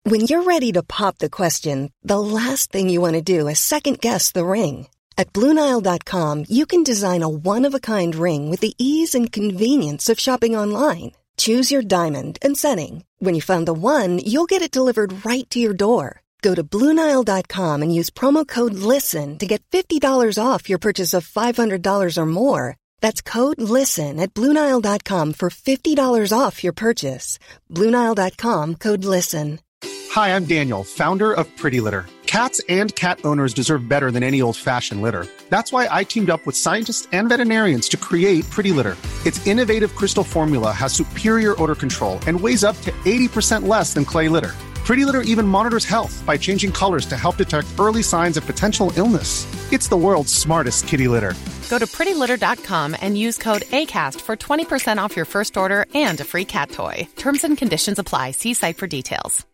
When you're ready to pop the question, the last thing you want to do is second-guess the ring. At BlueNile.com, you can design a one-of-a-kind ring with the ease and convenience of shopping online. Choose your diamond and setting. When you find the one, you'll get it delivered right to your door. Go to BlueNile.com and use promo code LISTEN to get $50 off your purchase of $500 or more. That's code LISTEN at BlueNile.com for $50 off your purchase. BlueNile.com, code LISTEN. Hi, I'm Daniel, founder of Pretty Litter. Cats and cat owners deserve better than any old-fashioned litter. That's why I teamed up with scientists and veterinarians to create Pretty Litter. Its innovative crystal formula has superior odor control and weighs up to 80% less than clay litter. Pretty Litter even monitors health by changing colors to help detect early signs of potential illness. It's the world's smartest kitty litter. Go to prettylitter.com and use code ACAST for 20% off your first order and a free cat toy. Terms and conditions apply. See site for details.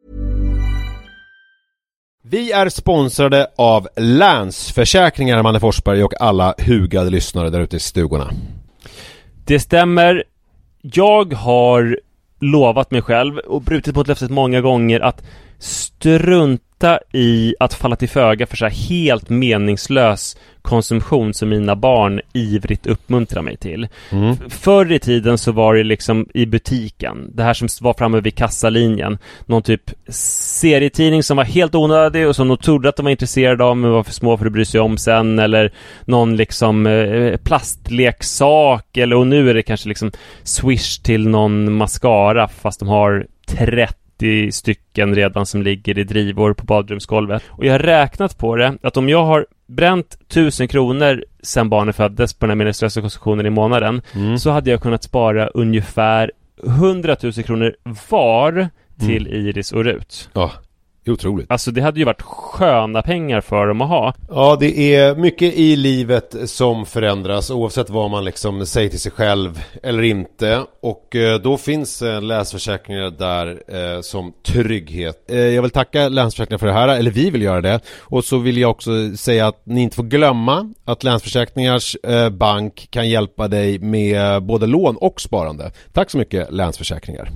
Vi är sponsrade av Länsförsäkringar, Manne Forsberg och alla hugade lyssnare där ute i stugorna. Det stämmer. Jag har lovat mig själv och brutit mot löftet många gånger att strunta i att falla till föga för så här helt meningslös konsumtion som mina barn ivrigt uppmuntrar mig till. Förr i tiden så var det liksom i butiken, det här som var framme vid kassalinjen, någon typ serietidning som var helt onödig och som de trodde att de var intresserade av men var för små för att bry sig om sen, eller någon liksom plastleksak, eller och nu är det kanske liksom Swish till någon mascara fast de har 30 stycken redan som ligger i drivor på badrumsgolvet. Och jag har räknat på det att om jag har bränt 1000 kronor sen barnen föddes på den här meningslösa konsumtionen i månaden, så hade jag kunnat spara ungefär 100 000 kronor var till Iris och Rut. Ja, otroligt. Alltså det hade ju varit sköna pengar för dem att ha. Ja, det är mycket i livet som förändras oavsett vad man liksom säger till sig själv eller inte. Och då finns Länsförsäkringar där som trygghet. Jag vill tacka Länsförsäkringar för det här, eller vi vill göra det. Och så vill jag också säga att ni inte får glömma att Länsförsäkringars bank kan hjälpa dig med både lån och sparande. Tack så mycket, Länsförsäkringar.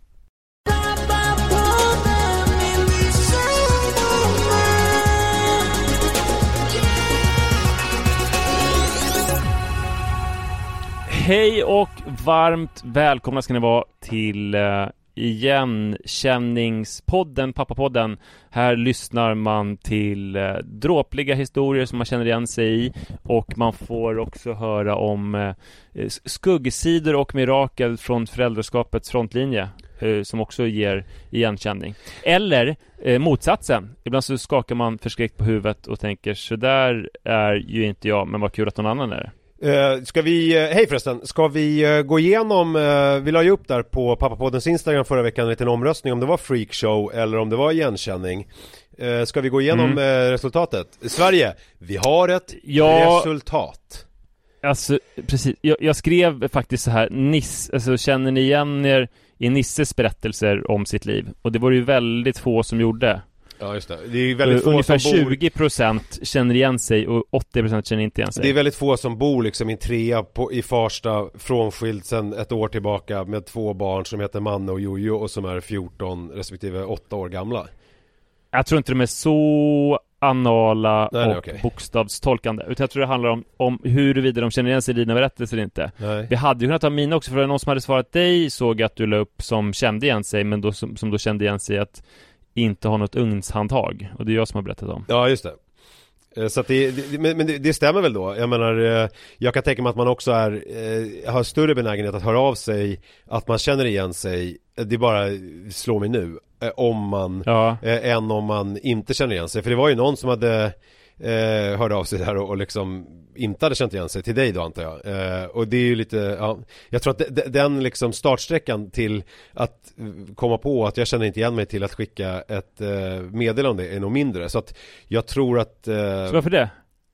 Hej och varmt välkomna ska ni vara till igenkänningspodden, Pappapodden. Här lyssnar man till dråpliga historier som man känner igen sig i, och man får också höra om skuggsidor och mirakel från föräldraskapets frontlinje som också ger igenkänning. Eller motsatsen. Ibland så skakar man förskräckt på huvudet och tänker, så där är ju inte jag, men vad kul att någon annan är det. Ska vi, hej förresten, ska vi gå igenom, vi la ju upp där på Pappapoddens Instagram förra veckan en liten omröstning om det var freakshow eller om det var igenkänning. Ska vi gå igenom resultatet? Sverige, vi har ett resultat. Alltså, precis, jag skrev faktiskt så här, alltså, känner ni igen er i Nisses berättelser om sitt liv? Och det var ju väldigt få som gjorde. Ja, just det. Det är väldigt få ungefär som bor... 20% känner igen sig och 80% känner inte igen sig. Det är väldigt få som bor liksom i en trea i Farsta, frånskild sedan ett år tillbaka med 2 barn som heter Manne och Jojo och som är 14 respektive 8 år gamla. Jag tror inte de är så anala och okay. bokstavstolkande, utan jag tror det handlar om huruvida de känner igen sig i dina berättelser eller inte. Nej. Vi hade ju kunnat ta mina också, för någon som hade svarat dig såg att du la upp som kände igen sig, men då, som då kände igen sig att inte ha något ugnshandtag, och det är jag som har berättat om. Ja, just det. Så att det stämmer väl då. Jag menar, jag kan tänka mig att man också har större benägenhet att höra av sig, att man känner igen sig. Det bara slår mig nu om man än om man inte känner igen sig. För det var ju någon som hade hörde av sig där och liksom inte hade känt igen sig till dig då, antar jag. Och det är ju lite, jag tror att den liksom startsträckan till att komma på att jag känner inte igen mig till att skicka ett meddelande är nog mindre. Så att jag tror att... Så varför det?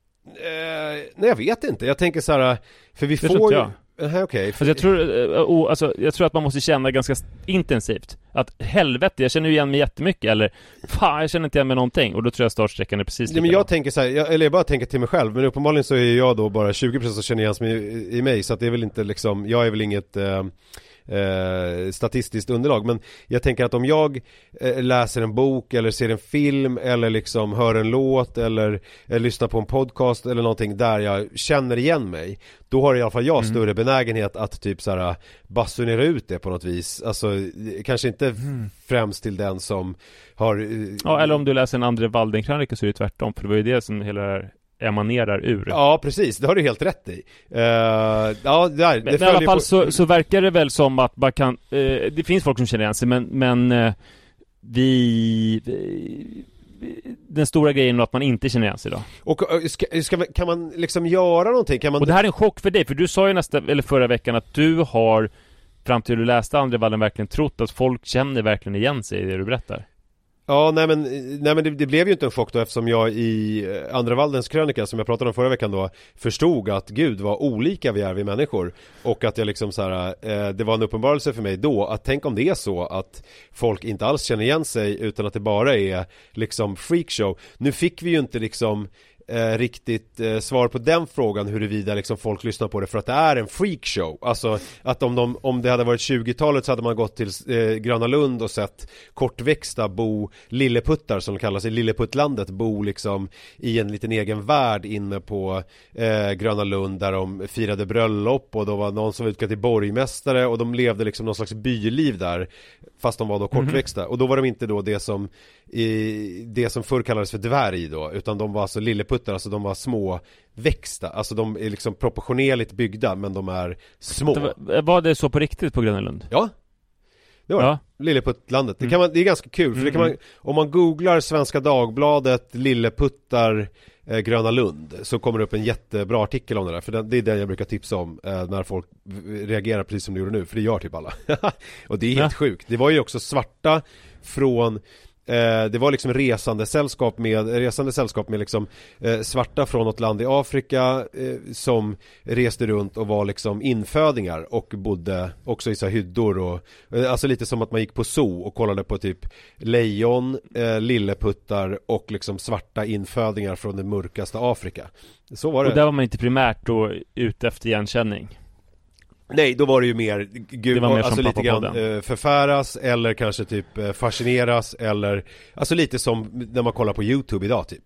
Nej, jag vet inte. Jag tänker så här, för vi får ju... Okay. För jag tror att man måste känna ganska intensivt att helvete, jag känner igen mig jättemycket, eller fan, jag känner inte igen mig någonting, och då tror jag startsträckan är precis lika. Men jag tänker så här, jag bara tänker till mig själv, men uppenbarligen så är jag då bara 20% som känner igen mig i mig, så att det är väl inte liksom, jag är väl inget statistiskt underlag. Men jag tänker att om jag läser en bok eller ser en film eller liksom hör en låt eller lyssnar på en podcast eller någonting där jag känner igen mig, då har i alla fall jag större benägenhet att typ såhär basunera ut det på något vis. Alltså kanske inte främst till den som har ja, eller om du läser en Andre Waldenkrönika så är det tvärtom, för det var ju det som hela det här emanerar ur. Ja, precis. Det har du helt rätt i. Ja, där, men i alla fall så verkar det väl som att man kan det finns folk som känner igen sig, men den stora grejen är att man inte känner igen sig då. Och kan man liksom göra någonting? Kan man... Och det här är en chock för dig, för du sa ju förra veckan att du har fram till du läste Andre Walden verkligen trott att folk känner verkligen igen sig i det du berättar. Ja, nej men det blev ju inte en chock då, eftersom jag i Andre Waldens krönika som jag pratade om förra veckan då förstod att gud vad olika vi är, vi människor, och att jag liksom så här, det var en uppenbarelse för mig då att tänk om det är så att folk inte alls känner igen sig utan att det bara är liksom freakshow. Nu fick vi ju inte liksom riktigt svar på den frågan huruvida liksom folk lyssnar på det för att det är en freakshow. Alltså att om det hade varit 20-talet så hade man gått till Gröna Lund och sett kortväxta bo lilleputtar som de kallas i Lilleputtlandet, bo liksom i en liten egen värld inne på Gröna Lund där de firade bröllop och då var någon som var utklädd till borgmästare och de levde liksom någon slags byliv där fast de var då kortväxta och då var de inte då det som förr kallades för dvärg då, utan de var alltså lilleputtar, alltså de var små växta, alltså de är liksom proportionerligt byggda men de är små. Var det så på riktigt på Gröna Lund? Ja. Det var det. Lilleputtlandet. Det är ganska kul för det kan man, om man googlar Svenska Dagbladet Lilleputtar Gröna Lund så kommer det upp en jättebra artikel om det där, för det är den jag brukar tipsa om när folk reagerar precis som de gjorde nu, för det gör typ alla. Och det är helt sjukt. Det var ju också svarta från det var liksom resande sällskap med liksom svarta från något land i Afrika som reste runt och var liksom infödingar och bodde också i så här hyddor och alltså lite som att man gick på zoo och kollade på typ lejon, lilleputtar och liksom svarta infödingar från det mörkaste Afrika. Så var det. Och där var man inte primärt då ute efter igenkänning. Nej, då var det ju mer gud, mer alltså lite grann förfäras eller kanske typ fascineras eller alltså lite som när man kollar på YouTube idag typ.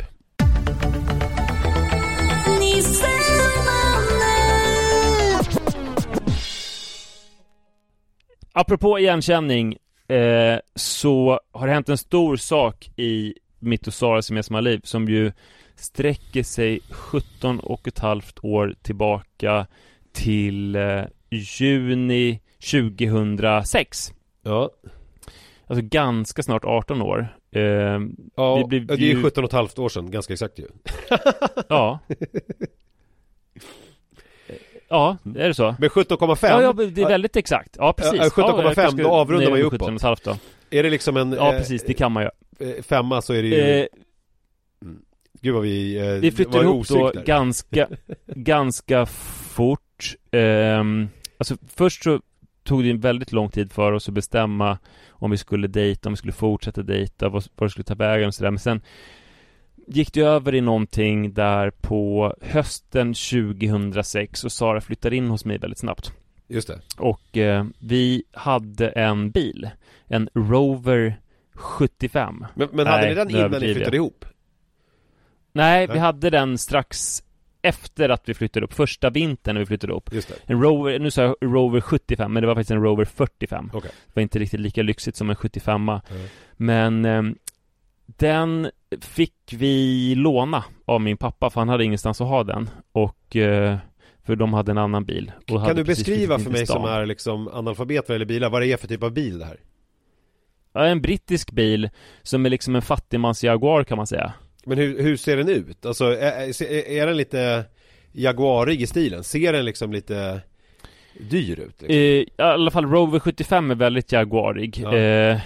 Apropå igenkänning så har det hänt en stor sak i mitt och Saras gemensamma liv som ju sträcker sig 17,5 år tillbaka till juni 2006. Ja. Alltså ganska snart 18 år. Ja, det är ju 17,5 år sedan, ganska exakt ju. Ja. Ja, är det så? Men 17,5? Ja, det är väldigt exakt. Ja, precis. 17,5, då avrundar man ju uppåt. 17,5 då. Är det liksom en... Ja, precis, det kan man ju. Femma så är det ju... Gud vad vi flyttar ihop då ganska fort. Alltså först så tog det en väldigt lång tid för oss att bestämma om vi skulle dejta, om vi skulle fortsätta dejta, vad det skulle ta vägen och sådär. Men sen gick det över i någonting där på hösten 2006 och Sara flyttade in hos mig väldigt snabbt. Just det. Och vi hade en bil, en Rover 75. Men hade ni den innan ni flyttade ihop? Nej, vi hade den strax efter att vi flyttade upp, första vintern när vi flyttade upp. Just det. En Rover, nu sa jag Rover 75, men det var faktiskt en Rover 45. Okay. Det var inte riktigt lika lyxigt som en 75. Men den fick vi låna av min pappa, för han hade ingenstans att ha den. Och för de hade en annan bil. Och kan du beskriva för mig som är liksom analfabet vad gäller bilar, vad det är för typ av bil det här? Ja, en brittisk bil som är liksom en fattigmans Jaguar kan man säga. Men hur ser den ut? Alltså är den lite jaguarig i stilen? Ser den liksom lite dyr ut? Liksom? I alla fall Rover 75 är väldigt jaguarig. Ja.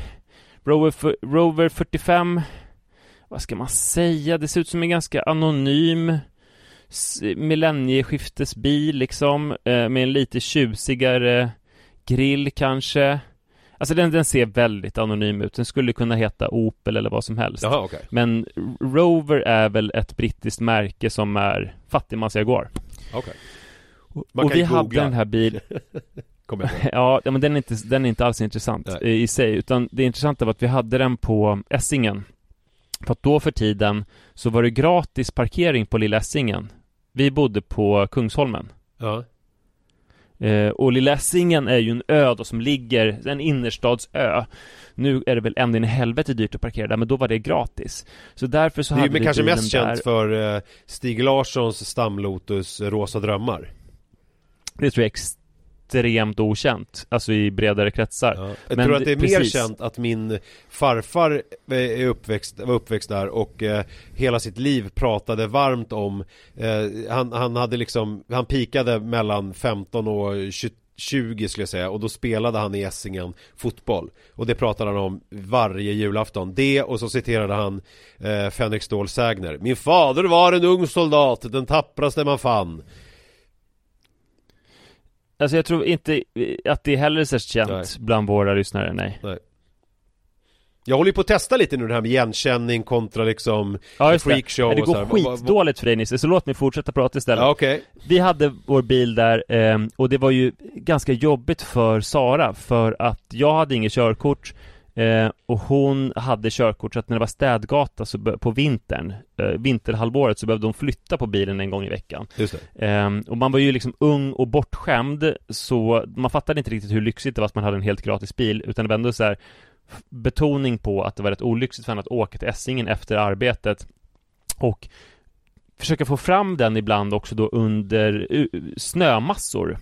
Rover 45, vad ska man säga? Det ser ut som en ganska anonym millennieskiftesbil liksom, med en lite tjusigare grill kanske. Alltså den ser väldigt anonym ut. Den skulle kunna heta Opel eller vad som helst. Jaha, okay. Men Rover är väl ett brittiskt märke som är fattigmans Jaguar. Okay. Och vi hade den här bilen. Ja, men den är inte alls intressant i sig, utan det intressanta var att vi hade den på Essingen. För att då för tiden så var det gratis parkering på Lilla Essingen. Vi bodde på Kungsholmen. Ja. Och Lilla Essingen är ju en ö då som ligger, en innerstadsö. Nu är det väl ändå i helvete dyrt att parkera där, men då var det gratis. Så därför så hade vi kanske mest där. känt för Stig Larssons stamlotus Rosa drömmar. Det tror jag är extremt okänt, alltså i bredare kretsar. Ja. Jag tror att det är mer känt att min farfar var uppväxt där och hela sitt liv pratade varmt om han hade liksom, han pikade mellan 15 och 20 skulle jag säga, och då spelade han i Essingen fotboll, och det pratade han om varje julafton. Det, och så citerade han Fänrik Stål Sägner: min fader var en ung soldat, den tappraste man fann. Alltså jag tror inte att det heller är så känt bland våra lyssnare, nej. Jag håller ju på att testa lite nu det här med igenkänning kontra liksom freakshow. Det går skitdåligt för dig, Nisse, så låt mig fortsätta prata istället. Ja, okay. Vi hade vår bil där och det var ju ganska jobbigt för Sara, för att jag hade inget körkort och hon hade körkort, så att när det var städgata så på vinterhalvåret så behövde hon flytta på bilen en gång i veckan. Just det. Och man var ju liksom ung och bortskämd, så man fattade inte riktigt hur lyxigt det var att man hade en helt gratis bil, utan det var ändå så här betoning på att det var rätt olyxigt för henne att åka till Essingen efter arbetet, och försöka få fram den ibland också då under snömassor.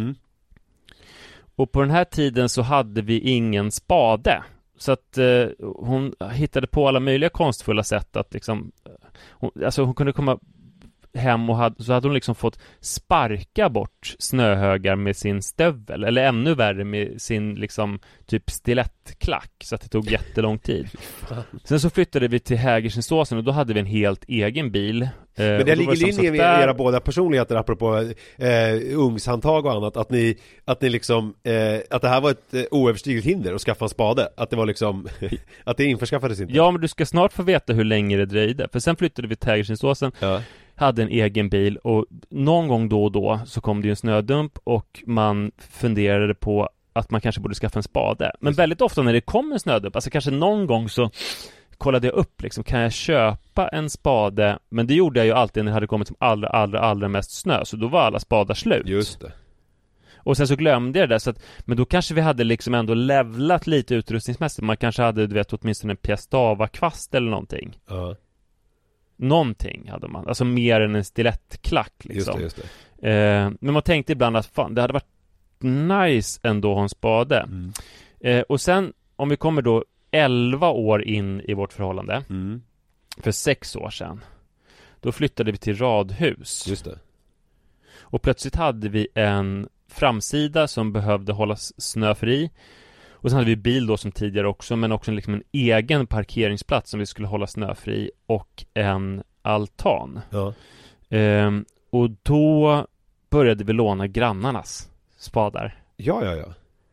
Och på den här tiden så hade vi ingen spade, så att hon hittade på alla möjliga konstfulla sätt att liksom, hon kunde komma hem och så hade hon liksom fått sparka bort snöhögar med sin stövel, eller ännu värre med sin liksom typ stilettklack, så att det tog jättelång tid. Sen så flyttade vi till Hägerstensåsen och då hade vi en helt egen bil. Men det ligger i linje med era båda personligheter, apropå ungshandtag och annat, att ni liksom att det här var ett oöverstigligt hinder att skaffa en spade, att det var liksom att det införskaffades inte. Ja, men du ska snart få veta hur länge det dröjde, för sen flyttade vi till Hägerstensåsen. Ja. Hade en egen bil, och någon gång då och då så kom det ju en snödump och man funderade på att man kanske borde skaffa en spade. Men väldigt ofta när det kom en snödump, alltså kanske någon gång, så kollade jag upp liksom, kan jag köpa en spade? Men det gjorde jag ju alltid när det hade kommit som allra mest snö, så då var alla spadar slut. Just det. Och sen så glömde jag det, så att, men då kanske vi hade liksom ändå levlat lite utrustningsmässigt. Man kanske hade, du vet, åtminstone en piastava-kvast eller någonting. Ja. Någonting hade man, alltså mer än en stilettklack liksom. Just det. Men man tänkte ibland att fan, det hade varit nice ändå att ha en spade. Och sen, om vi kommer då 11 år in i vårt förhållande, för 6 år sedan, då flyttade vi till radhus. Just det. Och plötsligt hade vi en framsida som behövde hållas snöfri. Och sen hade vi bil då som tidigare också, men också liksom en egen parkeringsplats som vi skulle hålla snöfri, och en altan. Ja. Och då började vi låna grannarnas spadar. Ja.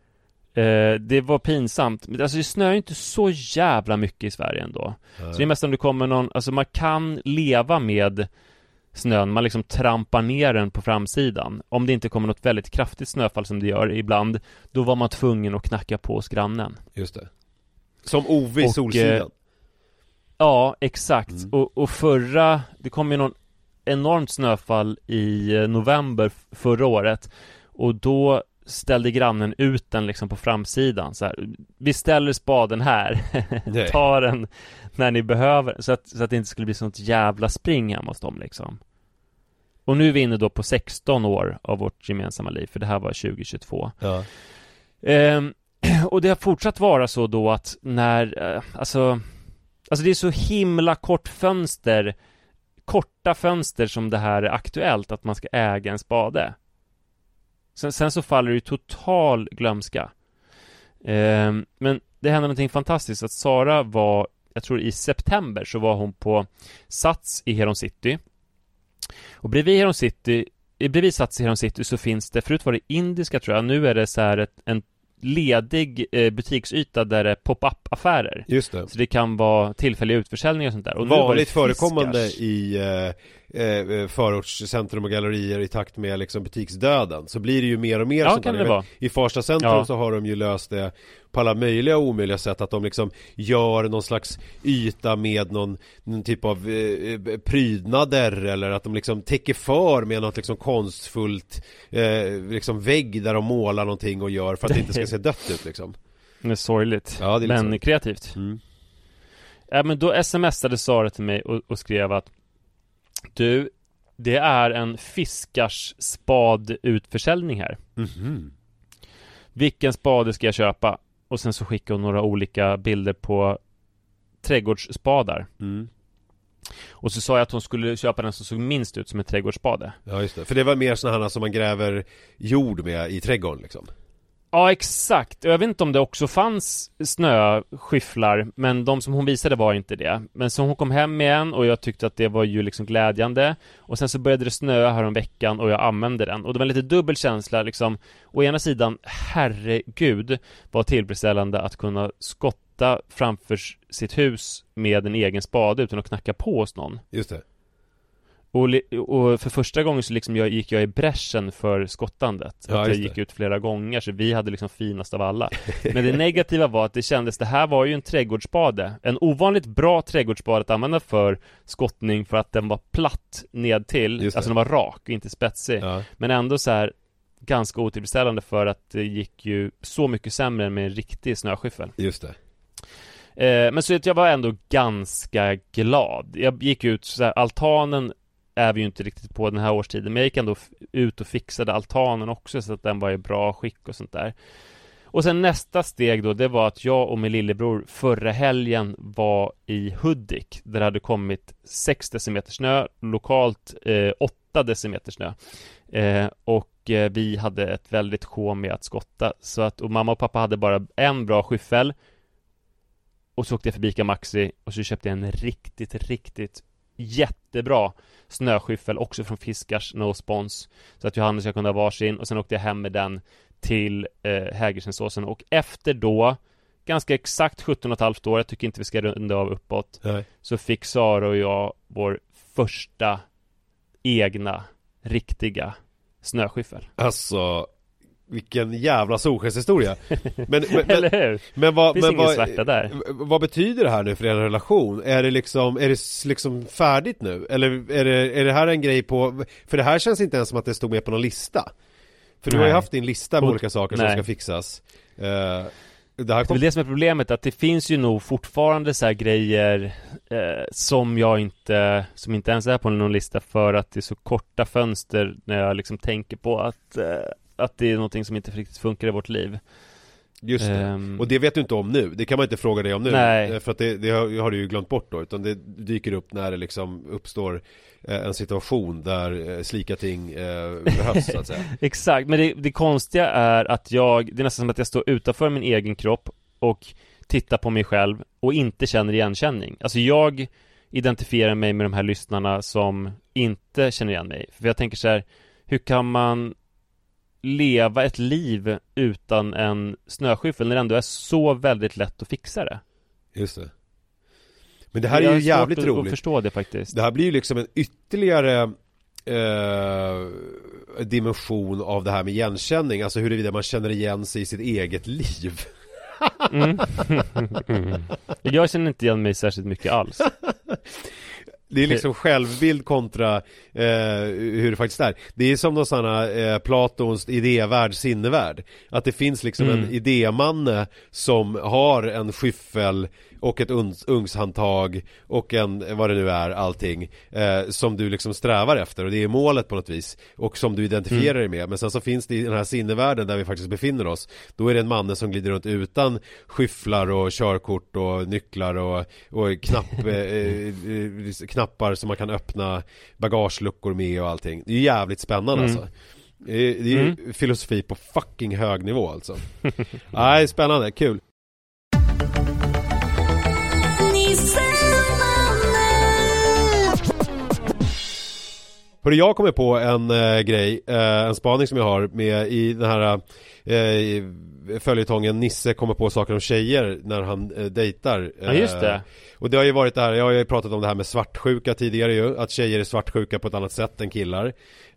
Det var pinsamt. Alltså det snöar inte så jävla mycket i Sverige ändå. Så det är mest om det kommer någon, alltså man kan leva med snön, man liksom trampar ner den på framsidan. Om det inte kommer något väldigt kraftigt snöfall som det gör ibland, då var man tvungen att knacka på hos grannen. Just det. Som Ove i Solsidan. Ja, exakt. Och det kom ju någon enormt snöfall i november förra året, och då ställde grannen ut den liksom på framsidan så här: vi ställer spaden här. Ta den när ni behöver, så att det inte skulle bli sånt jävla spring hemma hos dem liksom. Och nu är vi inne då på 16 år av vårt gemensamma liv, för det här var 2022. Ja. Och det har fortsatt vara så då att när alltså det är så himla korta fönster som det här är aktuellt, att man ska äga en spade. Sen så faller det ju total glömska. Men det hände någonting fantastiskt, att Sara var, jag tror i september, så var hon på Sats i Heron City. Och bredvid Sats i Heron City så finns det, förut var det indiska tror jag, nu är det så här ledig butiksyta där det är pop-up-affärer. Just det. Så det kan vara tillfälliga utförsäljningar och sånt där. Och vanligt förekommande i förortscentrum och gallerier i takt med liksom butiksdöden. Så blir det ju mer och mer sånt där. I Farsta centrum så har de ju löst det på alla möjliga och omöjliga sätt, att de liksom gör någon slags yta med någon typ av prydnader, eller att de liksom täcker för med något liksom konstfullt liksom vägg där de målar någonting och gör för att det inte ska se dött ut liksom. Det är sorgligt, ja, det är men liksom kreativt. Men då smsade Sara till mig och skrev att du, det är en fiskarspad utförsäljning här. Vilken spade ska jag köpa? Och sen så skickade hon några olika bilder på trädgårdsspadar. Och så sa jag att hon skulle köpa den som såg minst ut som en trädgårdsspade. Ja, just det. För det var mer sådana här som man gräver jord med i trädgården liksom. Ja, exakt. Jag vet inte om det också fanns snöskyfflar, men de som hon visade var inte det. Men så hon kom hem med en och jag tyckte att det var ju liksom glädjande. Och sen så började det snöa här om veckan och jag använde den. Och det var en lite dubbel känsla liksom. Å ena sidan, herregud, var tillfredsställande att kunna skotta framför sitt hus med en egen spade utan att knacka på hos någon. Just det. Och för första gången så liksom gick jag i bräschen för skottandet. Ja, att jag gick ut flera gånger, så vi hade liksom finast av alla. Men det negativa var att det kändes, det här var ju en trädgårdsspade. En ovanligt bra trädgårdsspade att använda för skottning, för att den var platt ned till. Alltså den var rak och inte spetsig. Ja. Men ändå så här ganska otillfredsställande, för att det gick ju så mycket sämre än med en riktig snöskyffel. Just det. Men så att jag var ändå ganska glad. Jag gick ut så här, altanen är vi ju inte riktigt på den här årstiden, men jag gick ändå ut och fixade altanen också så att den var i bra skick och sånt där. Och sen nästa steg då, det var att jag och min lillebror förra helgen var i Hudik, där det hade kommit 6 decimeter snö, lokalt 8 decimeter snö. Och vi hade ett väldigt sjå med att skotta, så att, och mamma och pappa hade bara en bra skyffel. Och så åkte jag förbi Maxi och så köpte jag en riktigt jättebra snöskyffel också från Fiskars No Spons, så att Johannes ska kunna varsin. Och sen åkte jag hem med den till Hägersensåsen. Och efter då, ganska exakt 17,5 år, jag tycker inte vi ska runda av uppåt. Nej. Så fick Sara och jag vår första egna riktiga snöskyffel. Alltså, vilken jävla solskenshistoria. Men eller hur? Men vad betyder det här nu för er relation? Är det liksom färdigt nu? Eller är det här en grej på... För det här känns inte ens som att det stod med på någon lista. För du har ju haft din lista med olika saker som ska fixas. Det är väl det som är problemet, att det finns ju nog fortfarande så här grejer som inte ens är på någon lista, för att det är så korta fönster när jag liksom tänker på att det är någonting som inte riktigt funkar i vårt liv. Just det. Och det vet du inte om nu. Det kan man inte fråga dig om nu. Nej. För att det har du ju glömt bort då. Utan det dyker upp när det liksom uppstår en situation där slika ting behövs så att säga. Exakt, men det konstiga är att det är nästan som att jag står utanför min egen kropp och tittar på mig själv och inte känner igenkänning. Alltså jag identifierar mig med de här lyssnarna som inte känner igen mig. För jag tänker så här, hur kan man leva ett liv utan en snöskyffel när det ändå är så väldigt lätt att fixa det? Just det. Men det här är ju jävligt roligt att förstå det faktiskt. Det här blir ju liksom en ytterligare dimension av det här med igenkänning. Alltså huruvida man känner igen sig i sitt eget liv. Jag känner inte igen mig särskilt mycket alls. Det är liksom självbild kontra hur det faktiskt är. Det är som någon sån Platons idévärld, sinnevärld. Att det finns liksom en idémanne som har en skyffel och ett ugnshandtag och en, vad det nu är, allting som du liksom strävar efter, och det är målet på något vis, och som du identifierar dig med. Men sen så finns det i den här sinnevärlden där vi faktiskt befinner oss, då är det en manne som glider runt utan skyfflar och körkort och nycklar och knappar som man kan öppna bagageluckor med och allting. Det är jävligt spännande alltså. Det är ju filosofi på fucking hög nivå alltså. Nej, spännande, kul. För jag kommer på en grej, en spaning som jag har med i den här följetongen Nisse kommer på saker om tjejer när han dejtar. Ja, just det. Och det har ju varit det här, jag har ju pratat om det här med svartsjuka tidigare ju, att tjejer är svartsjuka på ett annat sätt än killar.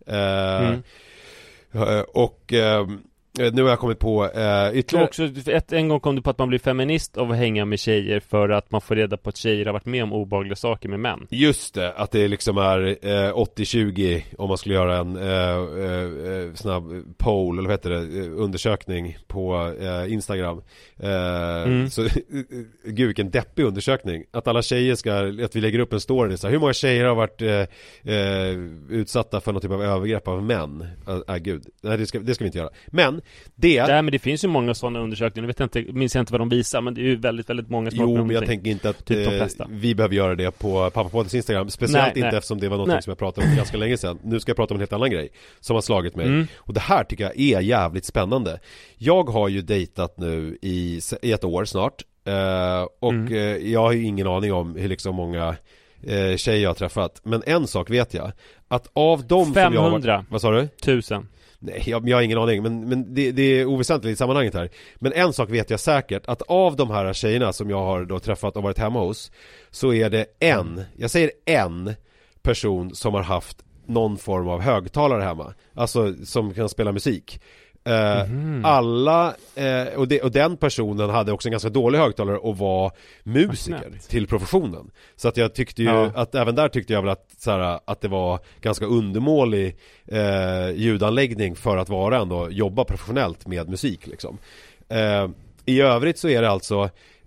Och nu har jag kommit på ytterligare... Också, en gång kom du på att man blir feminist av att hänga med tjejer för att man får reda på att tjejer har varit med om obehagliga saker med män. Just det, att det liksom är 80-20 om man skulle göra en snabb poll, eller vad heter det, undersökning på Instagram. Så, gud vilken deppig undersökning. Att alla tjejer att vi lägger upp en story så här, hur många tjejer har varit utsatta för någon typ av övergrepp av män? Gud, nej, det ska vi inte göra. Men men det finns ju många sådana undersökningar. Minns jag inte vad de visar, men det är ju väldigt, väldigt många som har. Jo, men jag tänker inte att typ vi behöver göra det på Pappapoddens Instagram. Speciellt inte eftersom det var något som jag pratade om ganska länge sedan. Nu ska jag prata om en helt annan grej som har slagit mig. Och det här tycker jag är jävligt spännande. Jag har ju dejtat nu i ett år snart. Och jag har ju ingen aning om hur liksom många tjejer jag har träffat. Men en sak vet jag, att av dem 500. som jag har varit, vad sa du? 1000. Nej, jag har ingen aning, men det är oväsentligt i sammanhanget här. Men en sak vet jag säkert, att av de här tjejerna som jag har då träffat och varit hemma hos, så är det en person som har haft någon form av högtalare hemma. Alltså som kan spela musik. Alla och den personen hade också en ganska dålig högtalare och var musiker till professionen. Så att jag tyckte ju att även där tyckte jag väl att det var ganska undermålig ljudanläggning för att vara ändå jobba professionellt med musik liksom. I övrigt så är det alltså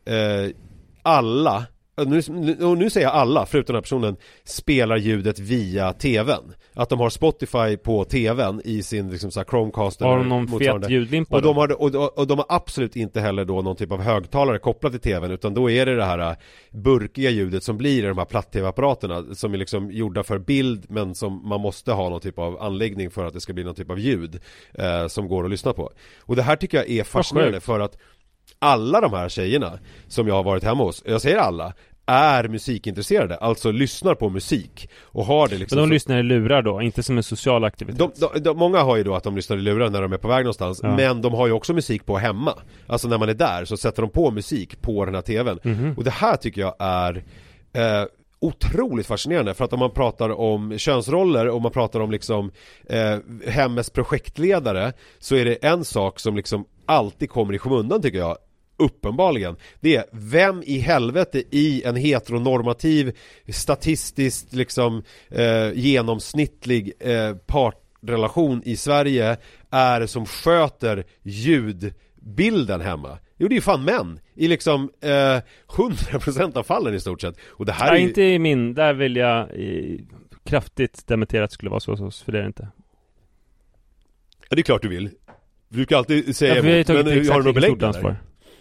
alla. Nu säger jag alla, förutom den här personen, spelar ljudet via tvn. Att de har Spotify på tvn i sin liksom så här Chromecast. Har de någon fet ljudlimpa och de har absolut inte heller då någon typ av högtalare kopplat till tvn, utan då är det här burkiga ljudet som blir i de här platt-tv-apparaterna som är liksom gjorda för bild, men som man måste ha någon typ av anläggning för att det ska bli någon typ av ljud som går att lyssna på. Och det här tycker jag är fascinerande, för att alla de här tjejerna som jag har varit hemma hos, jag säger alla, är musikintresserade, alltså lyssnar på musik och har det liksom. Men de lyssnar i lurar då, inte som en social aktivitet. Många har ju då att de lyssnar i lurar när de är på väg någonstans, men de har ju också musik på hemma. Alltså när man är där så sätter de på musik på den här tvn. Och det här tycker jag är otroligt fascinerande, för att om man pratar om könsroller och man pratar om liksom hemmets projektledare, så är det en sak som liksom alltid kommer i skymundan, tycker jag, uppenbarligen. Det är vem i helvete i en heteronormativ, statistiskt liksom genomsnittlig partrelation i Sverige är som sköter ljudbilden hemma. Jo, det är ju fan män i liksom 100% av fallen i stort sett. Och det här är ju... inte i min, där vill jag kraftigt dementera att det skulle vara så, för det är det inte. Ja, det är klart du vill. Du brukar alltid säga men har du något belägg där?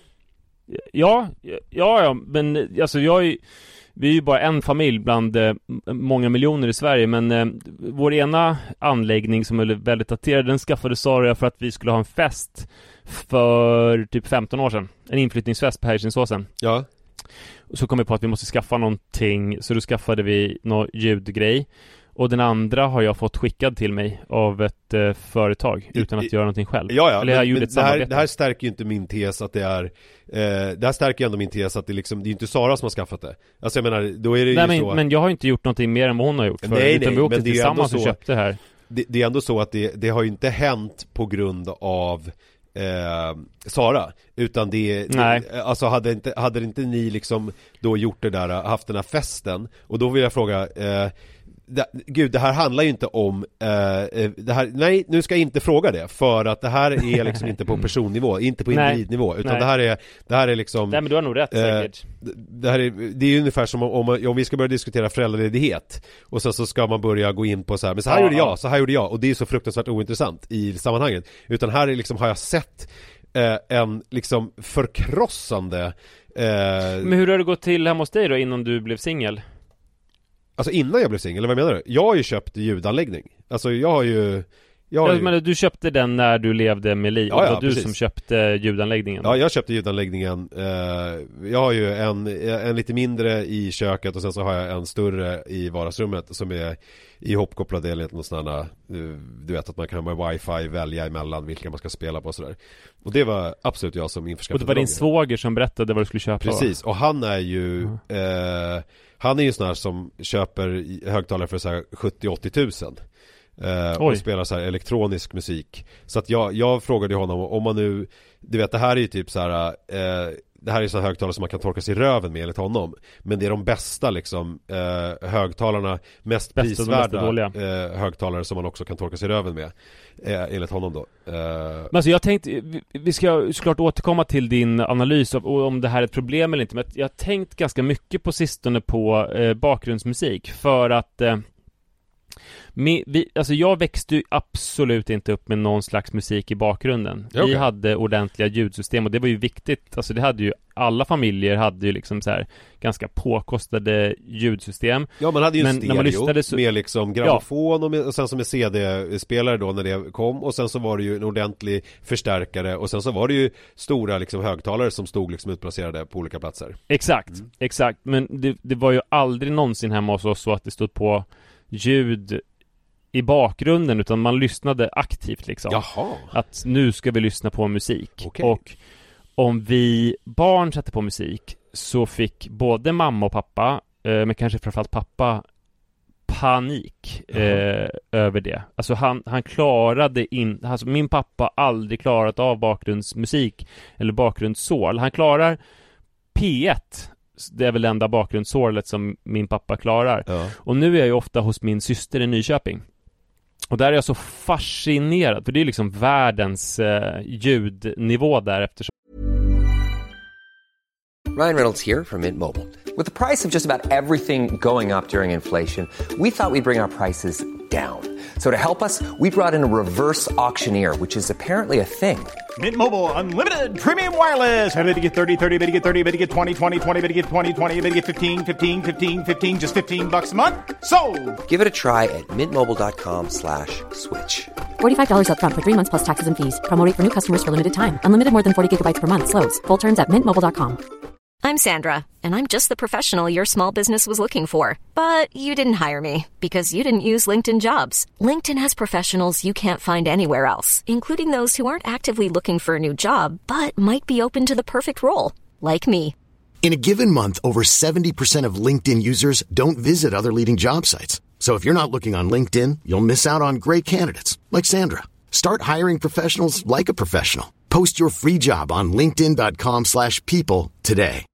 Ja, men alltså vi är ju bara en familj bland många miljoner i Sverige, men vår ena anläggning som är väldigt daterad, den skaffade Sara för att vi skulle ha en fest för typ 15 år sedan. En inflyttningsfest på Helsingåsen. Ja. Och så kom vi på att vi måste skaffa någonting, så då skaffade vi någon ljudgrej. Och den andra har jag fått skickad till mig av ett företag utan att göra någonting själv. Ja, eller jag gjorde ett samarbete. Det här stärker ju inte min tes att det är det här stärker ändå min tes att det liksom, det är inte Sara som har skaffat det. Alltså jag menar, då är det ju så. Men jag har inte gjort någonting mer än vad hon har gjort för. Nej, utan vi åkte tillsammans och köpte det här. Det är ändå så att det har ju inte hänt på grund av Sara, utan alltså hade inte ni liksom då gjort det där, haft den här festen, och då vill jag fråga det här handlar ju inte om det här, nej, nu ska jag inte fråga det, för att det här är liksom inte på personnivå, inte på individnivå, utan det här är liksom. Nej, men du har nog rätt säkert. Det är ju ungefär som om vi ska börja diskutera föräldraledighet och så ska man börja gå in på så här, men så här gjorde jag, och det är så fruktansvärt ointressant i sammanhanget, utan här är liksom, har jag sett en liksom förkrossande Men hur har det gått till hemma hos dig då innan du blev singel? Alltså innan jag blev singel, eller vad menar du? Jag har ju köpt ljudanläggning. Alltså jag Men du köpte den när du levde med Li. Ja, det var du precis. som köpte ljudanläggningen. Ja, jag köpte ljudanläggningen. Jag har ju en lite mindre i köket och sen så har jag en större i vardagsrummet som är ihopkopplad enligt någon sån här, du vet att man kan med wifi välja emellan vilka man ska spela på och sådär. Och det var absolut jag som införskaffade. Och det var din svåger som berättade vad du skulle köpa. Precis, och han är ju han är ju sån här som köper högtalare för så här 70-80 tusen. Och spelar så här elektronisk musik. Så att jag frågade honom om man nu, du vet, det här är ju typ så här, det här är såna högtalare som man kan torka sig i röven med enligt honom. Men det är de bästa liksom högtalarna, mest prisvärda högtalare som man också kan torka sig i röven med enligt honom då. Men alltså jag tänkte, vi ska såklart återkomma till din analys av om det här är ett problem eller inte, men jag har tänkt ganska mycket på sistone på bakgrundsmusik för att alltså jag växte ju absolut inte upp med någon slags musik i bakgrunden. Okay. Vi hade ordentliga ljudsystem och det var ju viktigt. Alltså det hade ju, alla familjer hade ju liksom så här ganska påkostade ljudsystem. Ja, man hade ju en stereo lyssnade med liksom grammofon och sen som en CD-spelare då när det kom, och sen så var det ju en ordentlig förstärkare och sen så var det ju stora liksom högtalare som stod liksom utplacerade på olika platser. Exakt. Men det var ju aldrig någonsin hemma hos oss så att det stod på ljud i bakgrunden, utan man lyssnade aktivt liksom. Jaha. Att nu ska vi lyssna på musik. Okay. Och om vi barn satte på musik så fick både mamma och pappa, men kanske framförallt pappa, panik över det. Alltså han klarade alltså min pappa aldrig klarat av bakgrundsmusik eller bakgrundssål. Han klarar P1. Det är väl det enda bakgrundssålet som min pappa klarar. Ja. Och nu är jag ju ofta hos min syster i Nyköping. Och där är jag så fascinerad, för det är liksom världens ljudnivå där eftersom. Ryan Reynolds here from Mint Mobile. With the price of just about everything going up during inflation, we thought we'd bring our prices down. So to help us, we brought in a reverse auctioneer, which is apparently a thing. Mint Mobile Unlimited Premium Wireless. How to get 30, 30, bit to get 30, bit to get 20, 20, 20, bit to get 20, 20, bit to get 15, 15, 15, 15, just $15 a month? Sold! Give it a try at mintmobile.com/switch. $45 up front for 3 months plus taxes and fees. Promo rate for new customers for limited time. Unlimited more than 40 gigabytes per month. Slows full terms at mintmobile.com. I'm Sandra, and I'm just the professional your small business was looking for. But you didn't hire me because you didn't use LinkedIn Jobs. LinkedIn has professionals you can't find anywhere else, including those who aren't actively looking for a new job, but might be open to the perfect role, like me. In a given month, over 70% of LinkedIn users don't visit other leading job sites. So if you're not looking on LinkedIn, you'll miss out on great candidates, like Sandra. Start hiring professionals like a professional. Post your free job on linkedin.com/people today.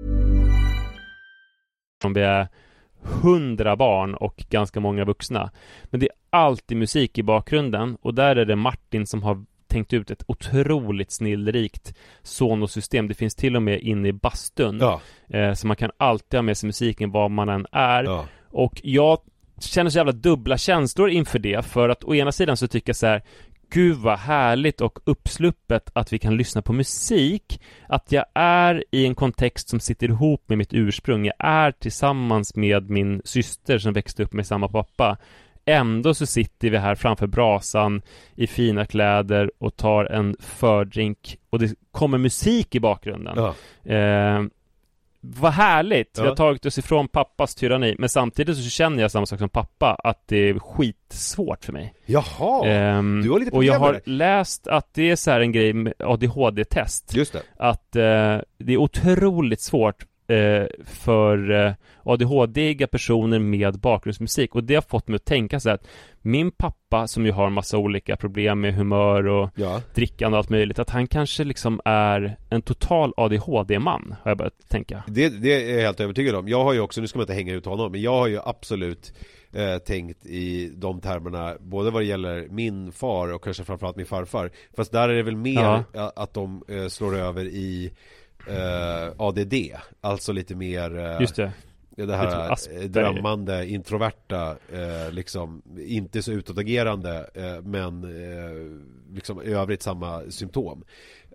Vi är 100 barn och ganska många vuxna. Men det är alltid musik i bakgrunden, och där är det Martin som har tänkt ut ett otroligt snillrikt sonosystem. Det finns till och med inne i bastun. Ja. Så man kan alltid ha med sig musiken var man än är. Ja. Och jag känner så jävla dubbla känslor inför det, för att å ena sidan så tycker jag så här: gud vad härligt och uppsluppet att vi kan lyssna på musik, att jag är i en kontext som sitter ihop med mitt ursprung. Jag är tillsammans med min syster som växte upp med samma pappa. Ändå så sitter vi här framför brasan i fina kläder och tar en fördrink och det kommer musik i bakgrunden. Ja. Vad härligt. Vi har tagit oss ifrån pappas tyranni, men samtidigt så känner jag samma sak som pappa, att det är skitsvårt för mig. Jaha, du har lite problem. Och jag har läst att det är så här en grej med ADHD-test. Just det. Att det är otroligt svårt för ADHD-iga personer med bakgrundsmusik, och det har fått mig att tänka så här att min pappa, som ju har en massa olika problem med humör och drickande och allt möjligt, att han kanske liksom är en total ADHD-man, har jag börjat tänka. Det är jag helt övertygad om. Jag har ju också, nu ska man inte hänga ut honom, men jag har ju absolut tänkt i de termerna, både vad det gäller min far och kanske framförallt min farfar. Fast där är det väl mer att de slår över i ADD, alltså lite mer just det här drömmande, introverta, liksom inte så utåtagerande, men liksom i övrigt samma symptom.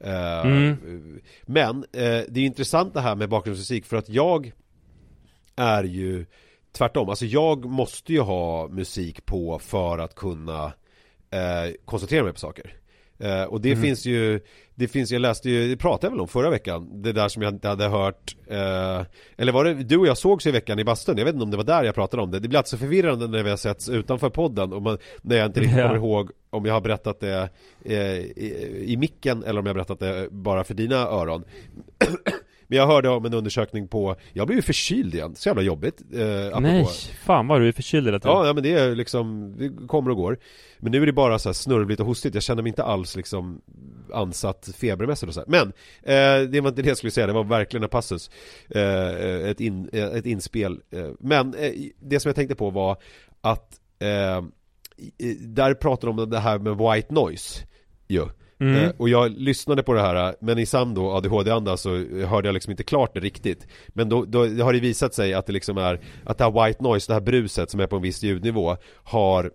Men det är intressant det här med bakgrundsmusik, för att jag är ju tvärtom. Alltså jag måste ju ha musik på för att kunna koncentrera mig på saker. Och det finns ju, jag läste ju, det pratade jag väl om förra veckan, det där som jag inte hade hört, eller var det, du och jag sågs i veckan i bastun, jag vet inte om det var där jag pratade om det. Det blir alltså förvirrande när vi har setts utanför podden och när jag inte riktigt kommer ihåg om jag har berättat det i micken eller om jag har berättat det bara för dina öron. Men jag hörde om en undersökning på, jag blev ju förkyld igen, så jävla jobbigt. Nej, fan vad du är förkyld hela tiden. Ja, men det är liksom, det kommer och går. Men nu är det bara så här snurvligt och hostigt. Jag känner mig inte alls liksom ansatt febermässigt och så här. Men det var inte det jag skulle säga, det var verkligen en passus, ett inspel. Men det som jag tänkte på var att där pratar de om det här med white noise ju. Och jag lyssnade på det här, men i sann då ADHD-anda så hörde jag liksom inte klart det riktigt. Men då har det visat sig att det liksom är att det här white noise, det här bruset som är på en viss ljudnivå har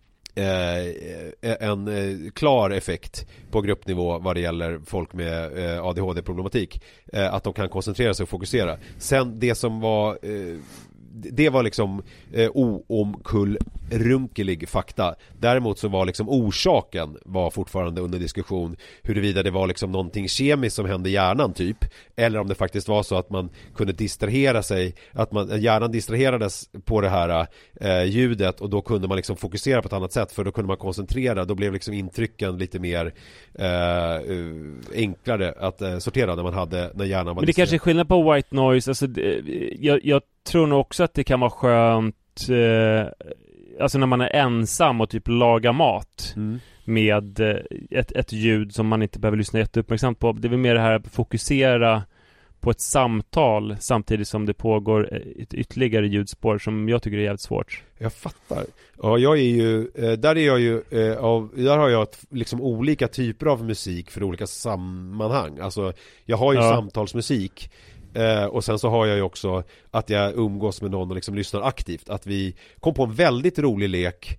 en klar effekt på gruppnivå vad det gäller folk med ADHD-problematik, att de kan koncentrera sig och fokusera. Sen det som var det var liksom oomkullrunkelig fakta. Däremot så var liksom orsaken var fortfarande under diskussion, huruvida det var liksom någonting kemiskt som hände i hjärnan typ, eller om det faktiskt var så att man kunde distrahera sig, att hjärnan distraherades på det här ljudet, och då kunde man liksom fokusera på ett annat sätt, för då kunde man koncentrera, då blev liksom intrycken lite mer enklare att sortera när hjärnan var. Men det kanske är skillnad på white noise, alltså jag tror nog också att det kan vara skönt alltså när man är ensam och typ lagar mat med ett ljud som man inte behöver lyssna jätteuppmärksamt på. Det är väl mer det här att fokusera på ett samtal samtidigt som det pågår ett ytterligare ljudspår som jag tycker är jävligt svårt. Jag fattar. Ja, jag är ju där har jag liksom olika typer av musik för olika sammanhang. Alltså jag har ju samtalsmusik. Och sen så har jag ju också att jag umgås med någon och liksom lyssnar aktivt. Att vi kom på en väldigt rolig lek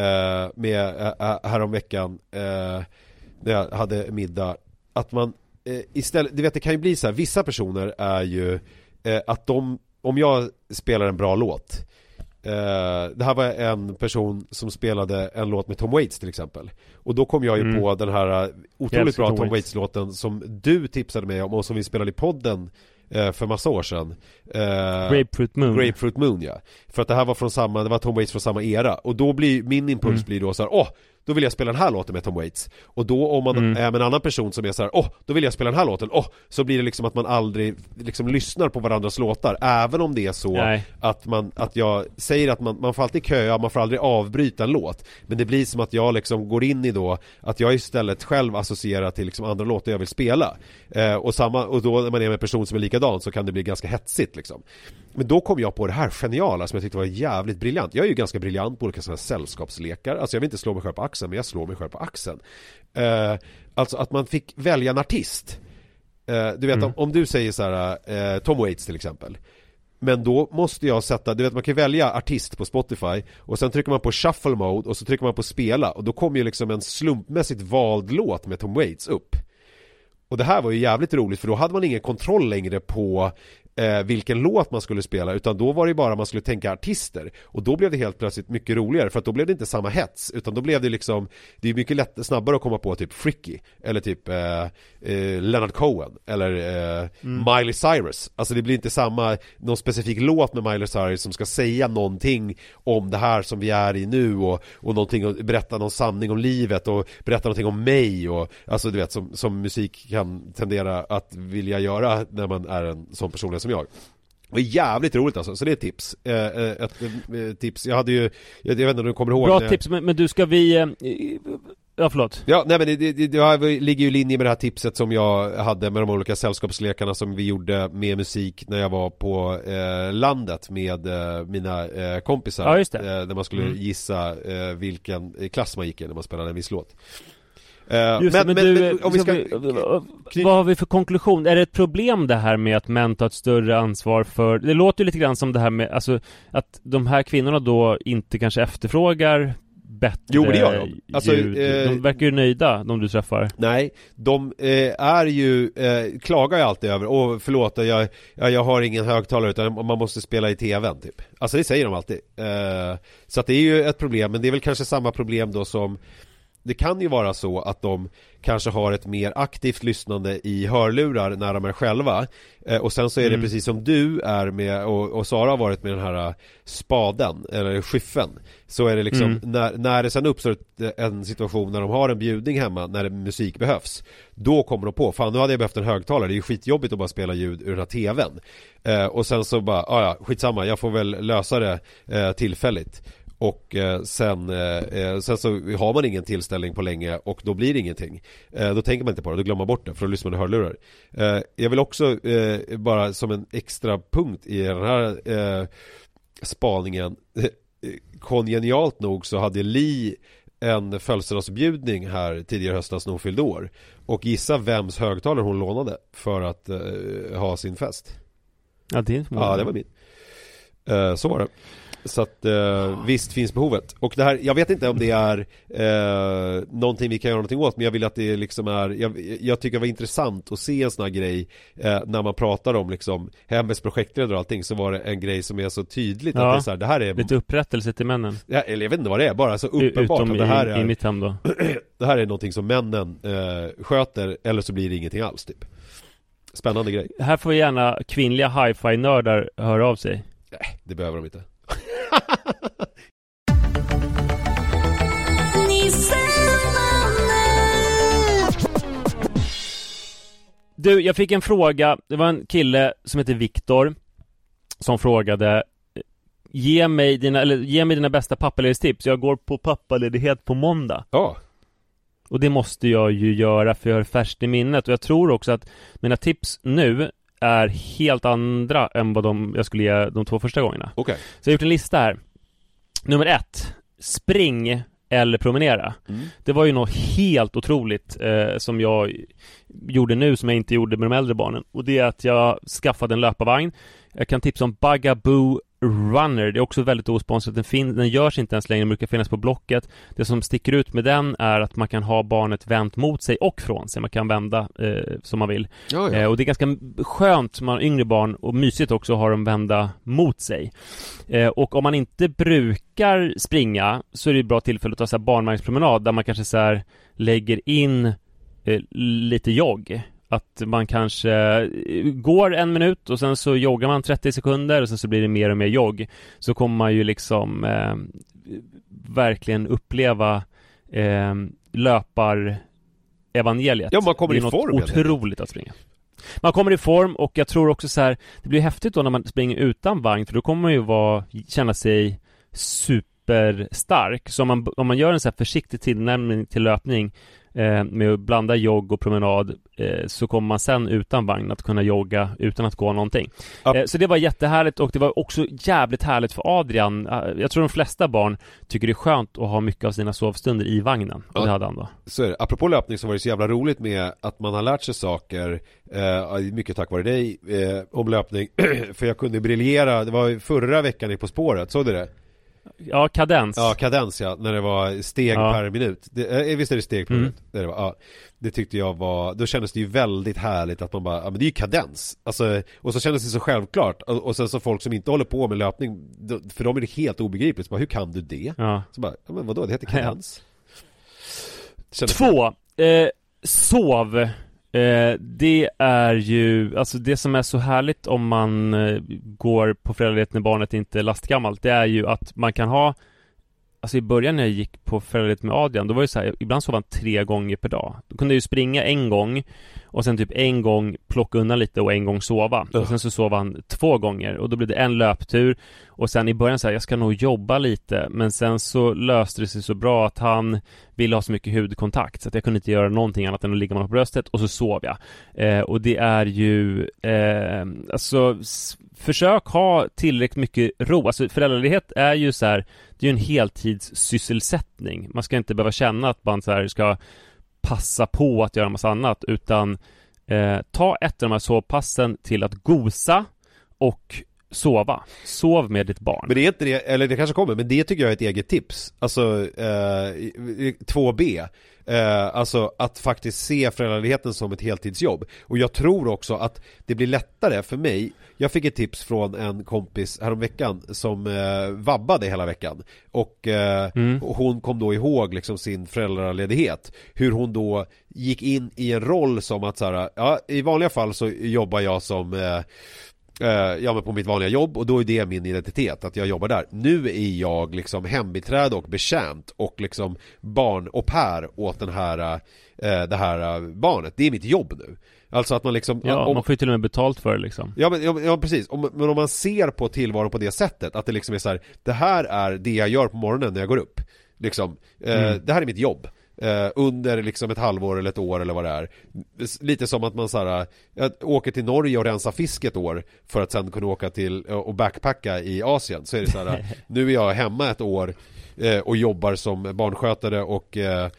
med häromveckan när jag hade middag. Att man istället, du vet, det kan ju bli så här, vissa personer är ju att om jag spelar en bra låt, det här var en person som spelade en låt med Tom Waits till exempel, och då kom jag ju på den här otroligt bra Tom Waits-låten som du tipsade mig om och som vi spelade i podden för massa år sedan, Grapefruit Moon, ja. För att det här var det var Tom Waits från samma era, och då blir min impuls blir då så här, då vill jag spela den här låten med Tom Waits. Och då om man är med en annan person som är så här, då vill jag spela den här låten, så blir det liksom att man aldrig liksom lyssnar på varandras låtar, även om det är så att jag säger att man får alltid köa, man får aldrig avbryta en låt, men det blir som att jag liksom går in i då att jag istället själv associerar till liksom andra låtar jag vill spela, och då när man är med en person som är likadan så kan det bli ganska hetsigt liksom. Men då kom jag på det här geniala som jag tyckte var jävligt briljant. Jag är ju ganska briljant på olika sådana sällskapslekar. Alltså jag vill inte slå mig själv på axeln, men jag slår mig själv på axeln. Alltså att man fick välja en artist. Du vet, om du säger så här Tom Waits till exempel. Men då måste jag sätta, du vet, man kan välja artist på Spotify och sen trycker man på shuffle mode och så trycker man på spela, och då kommer ju liksom en slumpmässigt vald låt med Tom Waits upp. Och det här var ju jävligt roligt, för då hade man ingen kontroll längre på vilken låt man skulle spela, utan då var det bara man skulle tänka artister, och då blev det helt plötsligt mycket roligare, för att då blev det inte samma hets, utan då blev det liksom, det är mycket snabbare att komma på typ Fricky eller typ Leonard Cohen eller Miley Cyrus. Alltså det blir inte någon specifik låt med Miley Cyrus som ska säga någonting om det här som vi är i nu, och någonting, och berätta någon sanning om livet och berätta någonting om mig, och alltså du vet, som musik kan tendera att vilja göra när man är en sån person som jag. Det var jävligt roligt alltså, så det är ett tips. Ett tips. Jag hade ju, jag vet inte om du kommer ihåg. Bra tips, men du ska vi... Ja, förlåt. Ja, nej, men det ligger ju i linje med det här tipset som jag hade med de olika sällskapslekarna som vi gjorde med musik när jag var på landet med mina kompisar. Ja, just det. Där man skulle gissa vilken klass man gick i när man spelade en viss låt. Om vi ska... Vad har vi för konklusion? Är det ett problem det här med att män tar ett större ansvar för... Det låter ju lite grann som det här med, alltså, att de här kvinnorna då inte kanske efterfrågar bättre. Jo, det gör de. Alltså, de verkar ju nöjda, de du träffar. Nej, de är ju klagar ju alltid över, förlåt, jag har ingen högtalare utan man måste spela i tvn typ. Alltså det säger de alltid. Så att det är ju ett problem, men det är väl kanske samma problem då som det kan ju vara så att de kanske har ett mer aktivt lyssnande i hörlurar när de är själva, och sen så är det precis som du är med och Sara har varit med den här spaden eller skyffen, så är det liksom när det sen uppstår en situation när de har en bjudning hemma när musik behövs, då kommer de på, fan nu hade jag behövt en högtalare, det är ju skitjobbigt att bara spela ljud ur den här tvn, och sen så bara, ja skitsamma, jag får väl lösa det tillfälligt. Och sen så har man ingen tillställning på länge och då blir det ingenting. Då tänker man inte på det, då glömmer man bort det för att lyssna på hörlurar. Jag vill också bara som en extra punkt i den här spaningen, kongenialt nog så hade Li en födelsedagsbjudning här tidigare höstas när hon fyllde år. Och gissa vems högtalare hon lånade för att ha sin fest. Ja, det var min. Så var det. Så att visst finns behovet. Och det här, jag vet inte om det är någonting vi kan göra någonting åt, men jag vill att det liksom är, jag tycker det var intressant att se en sån här grej när man pratar om liksom hemmets projektledare och allting, så var det en grej som är så tydligt att det är så här, det här är lite upprättelse till männen. Ja, eller jag vet inte vad det är, bara så uppenbart utom att det här i mitt hem då. Det här är någonting som männen sköter, eller så blir det ingenting alls typ. Spännande grej. Här får gärna kvinnliga hi-fi-nördar höra av sig. Nej, det behöver de inte. Du, jag fick en fråga. Det var en kille som heter Viktor som frågade: Ge mig dina bästa pappaledighets-tips. Jag går på pappaledighet på måndag. Ja. Och det måste jag ju göra för jag har färskt i minnet. Och jag tror också att mina tips nu är helt andra än vad jag skulle ge de 2 första gångerna. Okay. Så jag har gjort en lista här. Nummer 1. Spring eller promenera. Det var ju något helt otroligt som jag gjorde nu som jag inte gjorde med de äldre barnen. Och det är att jag skaffade en löparvagn. Jag kan tipsa om Bugaboo Runner. Det är också väldigt osponsrat. Den görs inte ens längre, den brukar finnas på Blocket. Det som sticker ut med den är att man kan ha barnet vänt mot sig och från sig. Man kan vända som man vill. Ja. Och det är ganska skönt som man har yngre barn, och mysigt också har de vända mot sig. Och om man inte brukar springa så är det ett bra tillfälle att ta så här barnvagnspromenad där man kanske så här lägger in lite jogg. Att man kanske går 1 minut och sen så joggar man 30 sekunder och sen så blir det mer och mer jogg. Så kommer man ju liksom verkligen uppleva löpar-evangeliet. Ja, man kommer i form. Det är otroligt att springa. Man kommer i form, och jag tror också så här, det blir häftigt då när man springer utan vagn, för då kommer man ju känna sig superstark. Så om man gör en så här försiktig tillnärmning till löpning med att blanda jogg och promenad, så kommer man sen utan vagn att kunna jogga utan att gå någonting. Så det var jättehärligt, och det var också jävligt härligt för Adrian. Jag tror de flesta barn tycker det är skönt att ha mycket av sina sovstunder i vagnen. Och det hade han då. Så är det. Apropå löpning så var det så jävla roligt med att man har lärt sig saker, mycket tack vare dig, om löpning. För jag kunde briljera, det var förra veckan i På spåret, såg du det? Ja, kadens. Ja, kadens, ja, när det var steg per minut. Visst är det steg per minut? Det var, ja. Det tyckte jag var, då kändes det ju väldigt härligt att man bara, ja men det är ju kadens. Alltså, och så kändes det så självklart. Och sen så folk som inte håller på med löpning, för dem är det helt obegripligt. Så bara, hur kan du det? Ja. Så bara, ja men vadå, det heter kadens. Ja. 2. Sov. Det är ju, alltså det som är så härligt om man går på föräldraledighet när barnet inte är lastgammalt, det är ju att man kan ha, alltså i början när jag gick på föräldraledighet med Adrian, då var det så här, ibland sov han 3 gånger per dag. Då kunde jag ju springa 1 gång och sen typ 1 gång plocka undan lite och 1 gång sova. Och sen så sov han 2 gånger och då blev det en löptur. Och sen i början så här, jag ska nog jobba lite, men sen så löste det sig så bra att han ville ha så mycket hudkontakt så att jag kunde inte göra någonting annat än att ligga på bröstet, och så sov jag. Och det är ju alltså försök ha tillräckligt mycket ro. Alltså föräldraledighet är ju så här, det är ju en heltidssysselsättning. Man ska inte behöva känna att man så här ska passa på att göra en massa annat, utan ta ett av de här sovpassen till att gosa och Sov med ditt barn. Men det är inte det, eller det kanske kommer, men det tycker jag är ett eget tips. Alltså 2B. Alltså att faktiskt se föräldraledigheten som ett heltidsjobb. Och jag tror också att det blir lättare för mig. Jag fick ett tips från en kompis häromveckan som vabbade hela veckan. Och hon kom då ihåg liksom sin föräldraledighet. Hur hon då gick in i en roll som att så här, ja, i vanliga fall så jobbar jag som men på mitt vanliga jobb, och då är det min identitet att jag jobbar där. Nu är jag liksom hembiträde och betjänt och liksom barn och pär åt det här barnet. Det är mitt jobb nu. Alltså att man liksom man får ju till och med betalt för det liksom. Ja, precis. Men om man ser på tillvaron på det sättet, att det liksom är så här, det här är det jag gör på morgonen när jag går upp. Liksom, det här är mitt jobb. Under liksom ett halvår eller ett år eller vad det är. Lite som att man så här, åker till Norge och rensar fisk ett år för att sen kunna åka till och backpacka i Asien. Så är det så här, nu är jag hemma ett år och jobbar som barnskötare och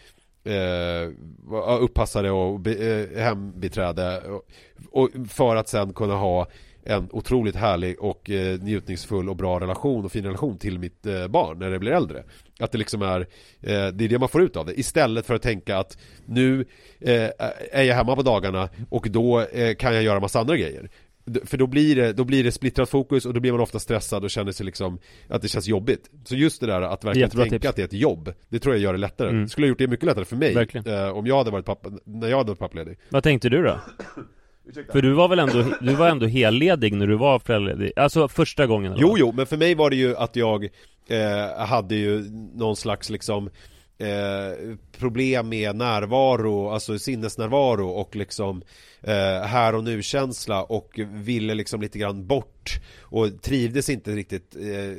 uppassare och hembiträde och för att sen kunna ha en otroligt härlig och njutningsfull och bra relation och fin relation till mitt barn när det blir äldre. Att det liksom är det är det man får ut av det. Istället för att tänka att nu är jag hemma på dagarna och då kan jag göra massa andra grejer. För då blir det splittrat fokus och då blir man ofta stressad och känner sig liksom att det känns jobbigt. Så just det där att verkligen tänka att det är ett jobb, det tror jag gör det lättare. Det skulle ha gjort det mycket lättare för mig om jag hade varit pappa, när jag hade varit pappaledig. Vad tänkte du då? För du var väl ändå helledig när du var föräldraledig? Alltså första gången eller? Jo, men för mig var det ju att jag hade ju någon slags liksom problem med närvaro, alltså sinnesnärvaro och liksom här och nu känsla, och ville liksom lite grann bort och trivdes inte riktigt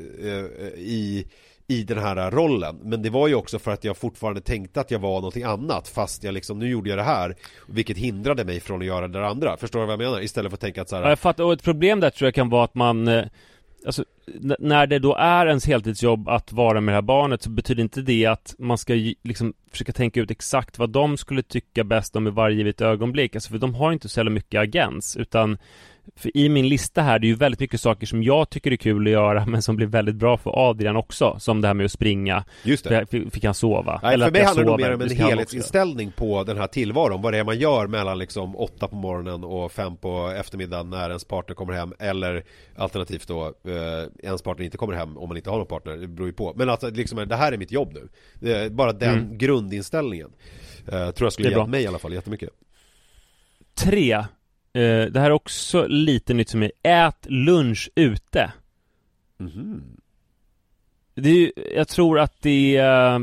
i den här rollen. Men det var ju också för att jag fortfarande tänkte att jag var någonting annat, fast jag liksom, nu gjorde jag det här, vilket hindrade mig från att göra det andra. Förstår du vad jag menar? Istället för att tänka att så här... Ja, jag fattar, och ett problem där tror jag kan vara att man alltså, när det då är ens heltidsjobb att vara med det här barnet, så betyder inte det att man ska liksom försöka tänka ut exakt vad de skulle tycka bäst om i varje givet ögonblick. Alltså, för de har inte så jävla mycket agens, utan för i min lista här, det är ju väldigt mycket saker som jag tycker är kul att göra, men som blir väldigt bra för Adrian också, som det här med att springa. Just det. Fick han sova? Nej, eller för mig handlar det nog mer om en helhetsinställning på den här tillvaron. Vad det är man gör mellan liksom 8 på morgonen och 5 på eftermiddagen när ens partner kommer hem, eller alternativt då ens partner inte kommer hem om man inte har någon partner. Det beror ju på. Men alltså, liksom, det här är mitt jobb nu. Det är bara den grundinställningen tror jag skulle hjälpa mig i alla fall jättemycket. 3. Det här är också lite nytt som är: ät lunch ute. Det är ju, jag tror att det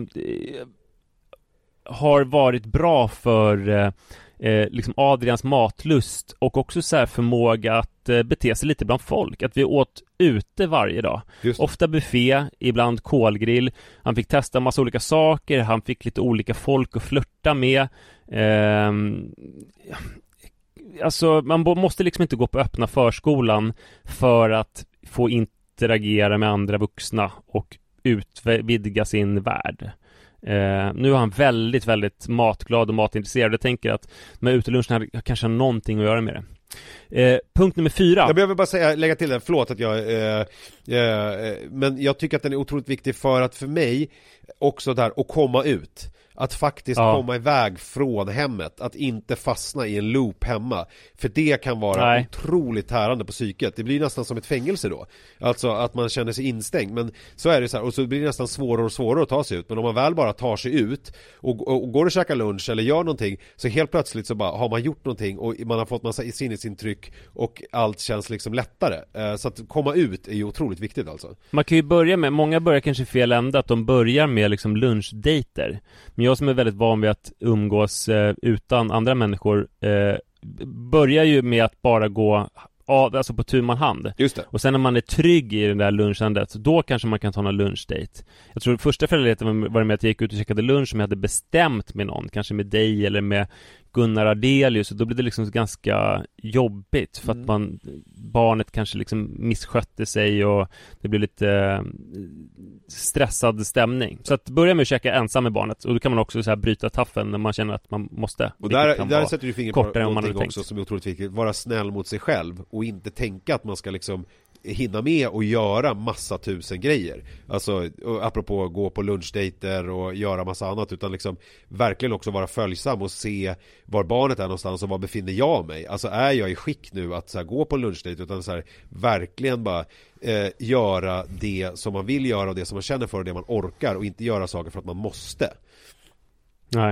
har varit bra för liksom Adrians matlust, och också så här förmåga att bete sig lite bland folk. Att vi åt ute varje dag. Ofta buffé, ibland kolgrill. Han fick testa en massa olika saker. Han fick lite olika folk att flirta med. Alltså man måste liksom inte gå på öppna förskolan för att få interagera med andra vuxna och utvidga sin värld. Nu är han väldigt, väldigt matglad och matintresserad. Jag tänker att med utelunchen kanske har någonting att göra med det. Punkt nummer 4. Jag behöver bara lägga till det, förlåt att jag men jag tycker att den är otroligt viktig, för att för mig också där att komma ut. Att faktiskt komma iväg från hemmet. Att inte fastna i en loop hemma. För det kan vara otroligt tärande på psyket. Det blir nästan som ett fängelse då. Alltså att man känner sig instängd. Men så är det så här. Och så blir det nästan svårare och svårare att ta sig ut. Men om man väl bara tar sig ut och går och käkar lunch eller gör någonting, så helt plötsligt så bara har man gjort någonting och man har fått massa sinnesintryck och allt känns liksom lättare. Så att komma ut är ju otroligt viktigt alltså. Man kan ju börja med, många börjar kanske fel ända, att de börjar med liksom lunchdejter. Men jag som är väldigt van vid att umgås utan andra människor börjar ju med att bara gå alltså på tu man hand. Just det. Och sen när man är trygg i den där lunchandet, då kanske man kan ta en lunchdate. Jag tror första föräldraledigheten var det med att jag gick ut och käkade lunch som jag hade bestämt med någon, kanske med dig eller med Gunnar Ardelius, och då blev det liksom ganska jobbigt för att barnet kanske liksom misskötte sig och det blev lite stressad stämning. Så att börja med att käka ensam med barnet, och då kan man också så här bryta taffen när man känner att man måste. Och där sätter du fingret på någonting också som är otroligt viktigt. Vara snäll mot sig själv och inte tänka att man ska liksom hinna med och göra massa tusen grejer. Alltså apropå gå på lunchdejter och göra massa annat, utan liksom verkligen också vara följsam och se var barnet är någonstans och var befinner jag mig. Alltså är jag i skick nu att så här, gå på en lunchdejt, utan så här, verkligen bara göra det som man vill göra och det som man känner för och det man orkar, och inte göra saker för att man måste. Nej.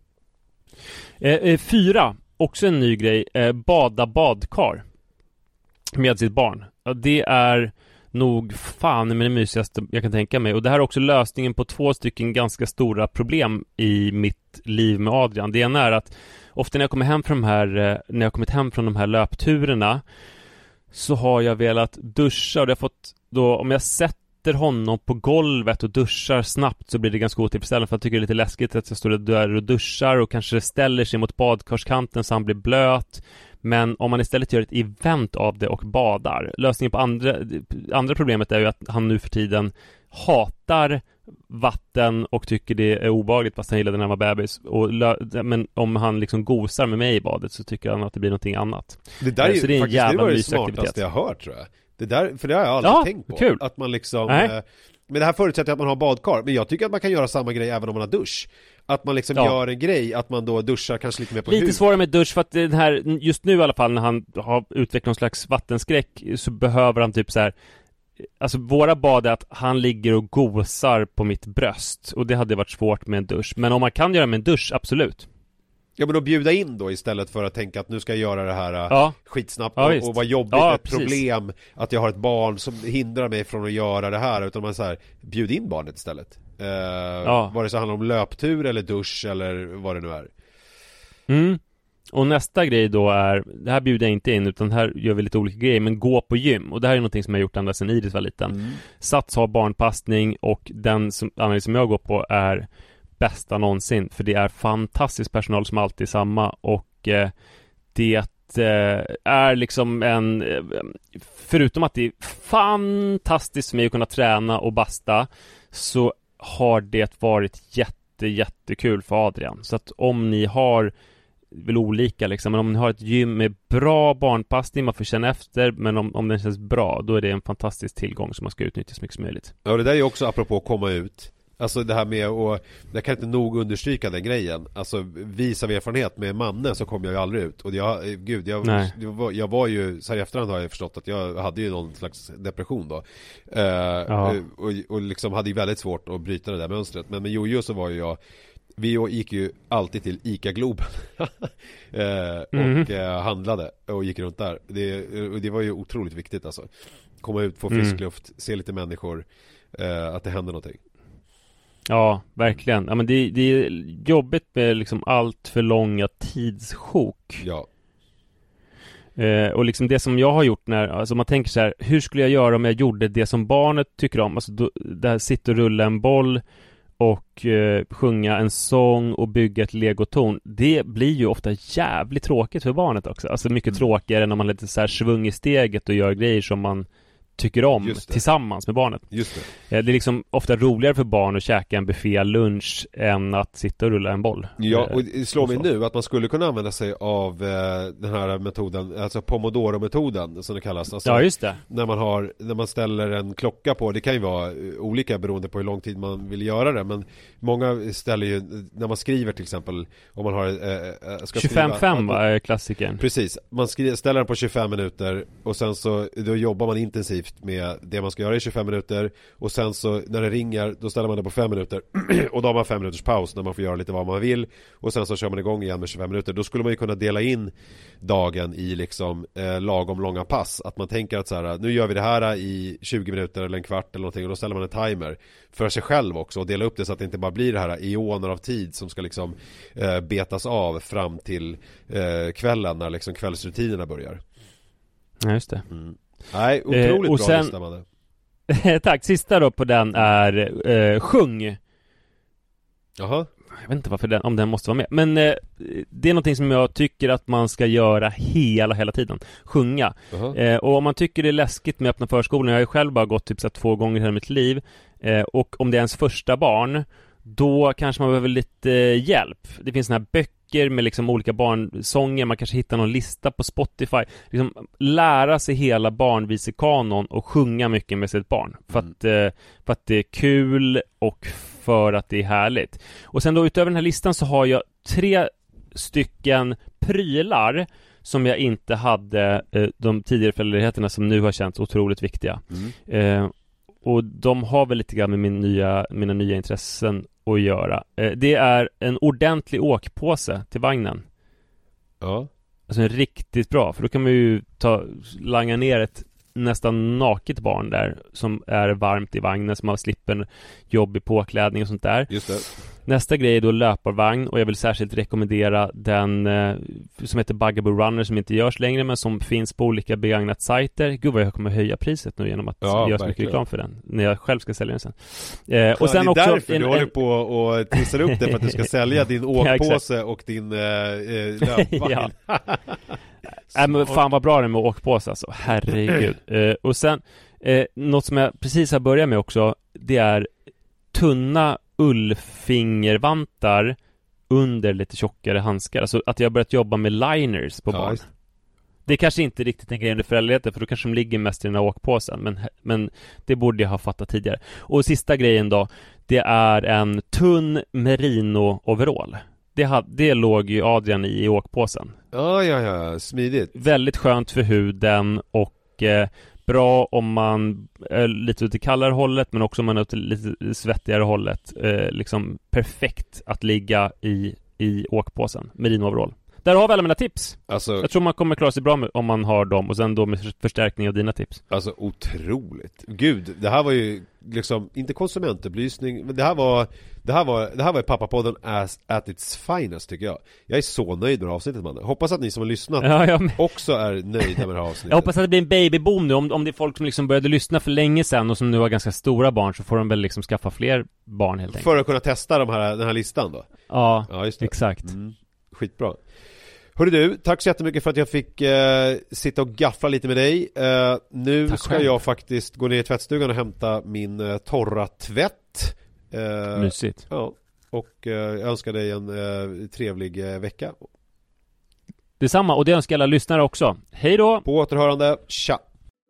4, också en ny grej, bada badkar med sitt barn. Ja, det är nog fan med det mysigaste jag kan tänka mig. Och det här är också lösningen på 2 stycken ganska stora problem i mitt liv med Adrian. Det ena är att ofta när jag kommer hem från när jag kommit hem från de här löpturerna, så har jag velat duscha, och det har fått då, om jag sätter honom på golvet och duschar snabbt, så blir det ganska otillfredsställande, för jag tycker det är lite läskigt att jag står där och duschar och kanske ställer sig mot badkarskanten så han blir blöt. Men om man istället gör ett event av det och badar, lösningen på andra problemet är ju att han nu för tiden hatar vatten och tycker det är obehagligt fast han gillade när han var bebis. Men om han liksom gosar med mig i badet så tycker han att det blir någonting annat. Det där är ju så det är faktiskt det smartaste jag hört, tror jag. Det där, för det har jag aldrig tänkt på. Kul. Att man liksom men det här förutsätter att man har badkar. Men jag tycker att man kan göra samma grej även om man har dusch. Att man liksom gör en grej, att man då duschar kanske lite mer på lite svårare med dusch, för att den här, just nu i alla fall när han har utvecklat någon slags vattenskräck, så behöver han typ så här. Alltså våra bad är att han ligger och gosar på mitt bröst, och det hade varit svårt med en dusch. Men om man kan göra med en dusch, absolut. Ja, men då bjuda in då istället för att tänka att nu ska jag göra det här skitsnabbt och vad jobbigt, ett problem att jag har ett barn som hindrar mig från att göra det här, utan man så här, bjud in barnet istället. Var det så handlar om löptur eller dusch eller vad det nu är. Och nästa grej då är, det här bjuder jag inte in, utan här gör vi lite olika grejer, men gå på gym. Och det här är någonting som jag har gjort ända sedan Iris var liten. Sats har barnpassning, och den anledning som jag går på är bästa någonsin, för det är fantastisk personal som alltid är samma, och det är liksom förutom att det är fantastiskt för mig att kunna träna och basta, så har det varit jättekul för Adrian. Så att om ni har väl olika liksom, men om ni har ett gym med bra barnpassning, man får känna efter, men om den känns bra, då är det en fantastisk tillgång som man ska utnyttja så mycket som möjligt. Ja, det där är ju också apropå att komma ut. Alltså det här med, och jag kan inte nog understryka den grejen. Alltså vis av erfarenhet med mannen så kom jag ju aldrig ut. Och jag var ju, så här i efterhand har jag förstått att jag hade ju någon slags depression då. Och liksom hade ju väldigt svårt att bryta det där mönstret. Men med Jojo så var ju vi gick ju alltid till Ica Globen och handlade och gick runt där. Det var ju otroligt viktigt alltså. Komma ut, få frisk luft, se lite människor, att det händer någonting. Ja, verkligen. Ja, men det är jobbigt med liksom allt för långa tidssjok. Ja. Och liksom det som jag har gjort alltså man tänker så här, hur skulle jag göra om jag gjorde det som barnet tycker om? Alltså där sitter och rulla en boll och sjunga en sång och bygga ett legotorn. Det blir ju ofta jävligt tråkigt för barnet också. Alltså mycket tråkigare än om man lite så här svung i steget och gör grejer som man tycker om tillsammans med barnet. Just det. Det är liksom ofta roligare för barn att käka en buffé lunch än att sitta och rulla en boll. Ja, och det slår mig nu att man skulle kunna använda sig av den här metoden, alltså Pomodoro-metoden som det kallas. Alltså, ja, just det. När man ställer en klocka på, det kan ju vara olika beroende på hur lång tid man vill göra det, men många ställer ju, när man skriver till exempel, om man har 25-5 är klassikern. Precis, man ställer den på 25 minuter och sen så då jobbar man intensivt med det man ska göra i 25 minuter, och sen så när det ringer då ställer man det på 5 minuter och då har man 5 minuters paus när man får göra lite vad man vill, och sen så kör man igång igen med 25 minuter. Då skulle man ju kunna dela in dagen i liksom lagom långa pass, att man tänker att så här, nu gör vi det här i 20 minuter eller en kvart eller någonting, och då ställer man en timer för sig själv också och dela upp det så att det inte bara blir det här eoner av tid som ska liksom betas av fram till kvällen när liksom kvällsrutinerna börjar. Ja, just det. Nej, otroligt och bra sen, listamande. tack, sista då på den är sjung. Jaha. Jag vet inte varför om den måste vara med. Men det är någonting som jag tycker att man ska göra hela tiden. Sjunga. Och om man tycker det är läskigt med öppna förskolan, jag har ju själv bara gått typ så 2 gånger i mitt liv, och om det är ens första barn, då kanske man behöver lite hjälp. Det finns såna här böcker med liksom olika barnsånger. Man kanske hittar någon lista på Spotify. Liksom lära sig hela barnvisekanon och sjunga mycket med sitt barn. För att det är kul och för att det är härligt. Och sen då utöver den här listan så har jag 3 stycken prylar som jag inte hade de tidigare föräldraheterna som nu har känts otroligt viktiga. Och de har väl lite grann med mina nya intressen att göra. Det är en ordentlig åkpåse till vagnen. Ja. Alltså en riktigt bra, för då kan man ju langa ner ett nästan naket barn där som är varmt i vagnen, som man slipper jobb i påklädning och sånt där. Just det. Nästa grej är då löparvagn, och jag vill särskilt rekommendera den som heter Bugaboo Runner, som inte görs längre men som finns på olika begagnat sajter. Gud vad jag kommer höja priset nu genom att göra så mycket reklam för den när jag själv ska sälja den sen. Och sen det är också därför du håller på och trissar upp det, för att du ska sälja din åkpåse och din löpvagn. Men fan vad bra det är med åkpåse alltså. Herregud. Och sen något som jag precis har börjat med också, det är tunna ullfingervantar under lite tjockare handskar. Alltså att jag har börjat jobba med liners på barn. Det är kanske inte riktigt en grej under föräldraheten, för då kanske de ligger mest i den här åkpåsen, men det borde jag ha fattat tidigare. Och sista grejen då, det är en tunn merino-overall. Det låg ju Adrian i åkpåsen. Ja, smidigt. Väldigt skönt för huden och bra om man är lite åt det kallare hållet, men också om man är åt det lite svettigare hållet. Liksom perfekt att ligga i åkpåsen. Merino-overall. Där har vi alla mina tips. Alltså, jag tror man kommer klara sig bra med, om man har dem, och sen då med förstärkning av dina tips. Alltså otroligt. Gud, det här var ju liksom inte konsumentupplysning, men det här var Pappapodden at its finest, tycker jag. Jag är så nöjd med det här avsnittet, man. Hoppas att ni som har lyssnat också är nöjda med det här avsnittet. Jag hoppas att det blir en babyboom nu. Om det är folk som liksom började lyssna för länge sedan och som nu har ganska stora barn, så får de väl liksom skaffa fler barn helt enkelt. För att kunna testa den här listan då. Ja just det. Exakt. Skitbra. Hörru du, tack så jättemycket för att jag fick sitta och gaffla lite med dig. Nu tack ska själv. jag faktiskt gå ner i tvättstugan och hämta min torra tvätt. Mysigt. Ja, och jag önskar dig en trevlig vecka. Detsamma, och det önskar alla lyssnare också. Hej då! På återhörande, tja!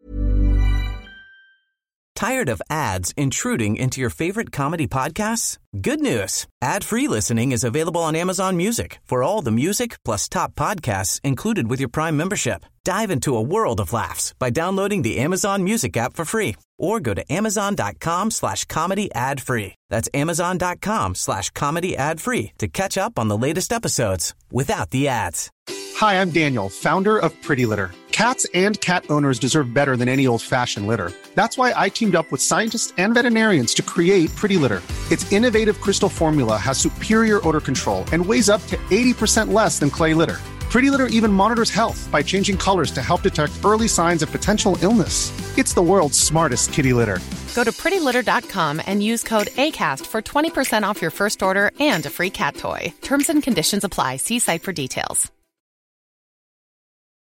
Tired of ads intruding into your favorite comedy podcasts? Good news! Ad-free listening is available on Amazon Music for all the music plus top podcasts included with your Prime membership. Dive into a world of laughs by downloading the Amazon Music app for free or go to amazon.com/comedy ad-free. That's amazon.com/comedy ad-free to catch up on the latest episodes without the ads. Hi, I'm Daniel, founder of Pretty Litter. Cats and cat owners deserve better than any old-fashioned litter. That's why I teamed up with scientists and veterinarians to create Pretty Litter. Its innovative crystal formula has superior odor control and weighs up to 80% less than clay litter. Pretty Litter even monitors health by changing colors to help detect early signs of potential illness. It's the world's smartest kitty litter. Go to prettylitter.com and use code ACAST for 20% off your first order and a free cat toy. Terms and conditions apply. See site for details.